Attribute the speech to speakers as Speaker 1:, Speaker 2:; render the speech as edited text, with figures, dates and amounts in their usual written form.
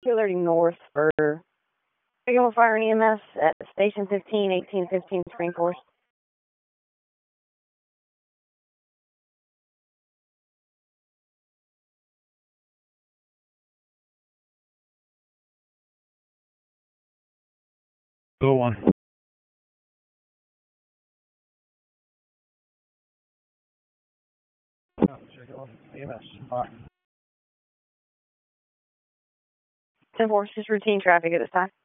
Speaker 1: 230 North for Signal Fire and EMS at Station 15, 1815 Spring Forest.
Speaker 2: Go on. Check it on EMS. All right.
Speaker 1: 10-4, just routine traffic at this time.